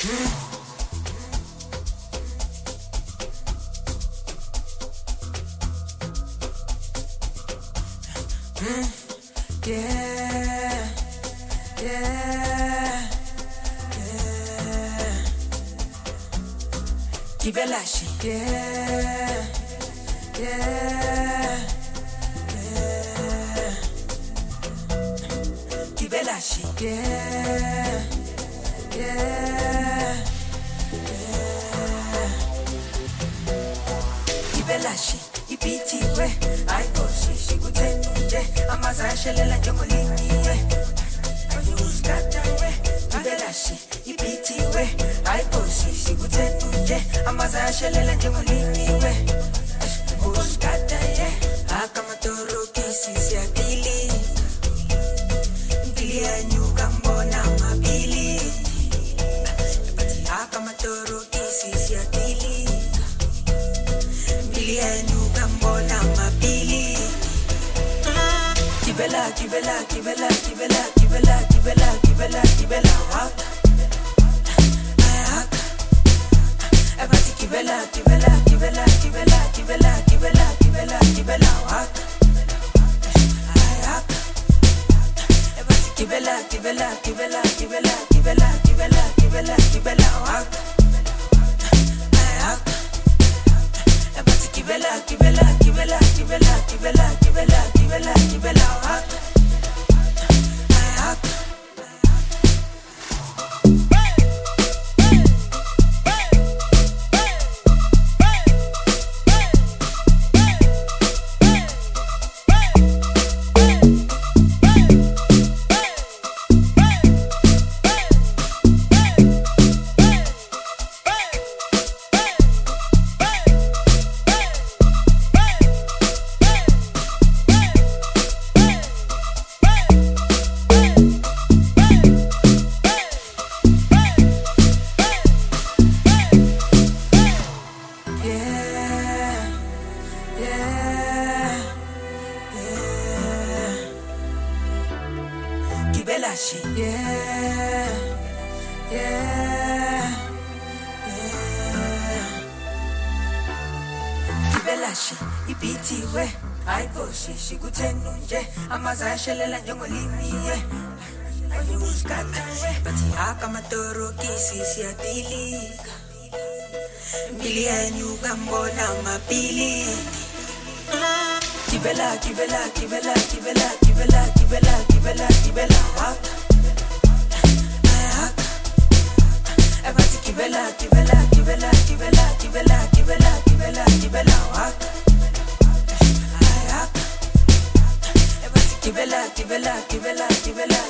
Kibelashi, Kibelashi, Kibelashi, ipitiwe, ayikoshi, shikutenuje, amazashelela njengoliniwe, ayuskatawe, Kibelashi, ipitiwe, ayikoshi, shikutenuje, amazashelela njengoliniwe, uskataye, akamatoro kisi siatili, mpili anyuka mbona mabili, akamatoro kisi siatili, mpili anyuka mbona mabili. Kibela, kibela, kibela, kibela, kibela, kibela, kibela, kibela, haka, haka, abati kibela, kibela, kibela, kibela, kibela, kibela, kibela, kibela, haka, haka, abati kibela, kibela, kibela, kibela, kibela, kibela, kibela, kibela, haka, haka, abati kibela, kibela, kibela, kibela, kibela, kibela, kibela, kibela, haka, haka. Kibelashi, Kibelashi, ipitiwe, ayikoshi, shikutenuje, amazashelela njengoliniwe, ayuskatawe, bati akamatoro kisi siatilika, mpili anyuka mbona mabili. Kibela, kibela, kibela, kibela, kibela, kibela, kibela, kibela, haka, haka, abati kibela, kibela, kibela, kibela, kibela, kibela, kibela, kibela, haka, haka, abati kibela, kibela, kibela, kibela,